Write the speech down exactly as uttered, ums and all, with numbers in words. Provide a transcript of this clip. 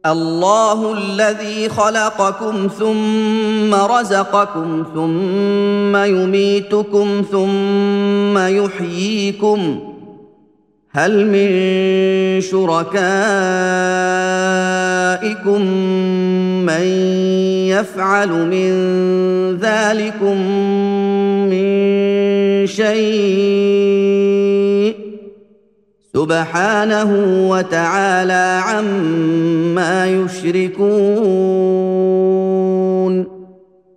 الله الذي خلقكم ثم رزقكم ثم يميتكم ثم يحييكم هل من شركائكم من يفعل من ذلكم من شيء سبحانه وتعالى عما يشركون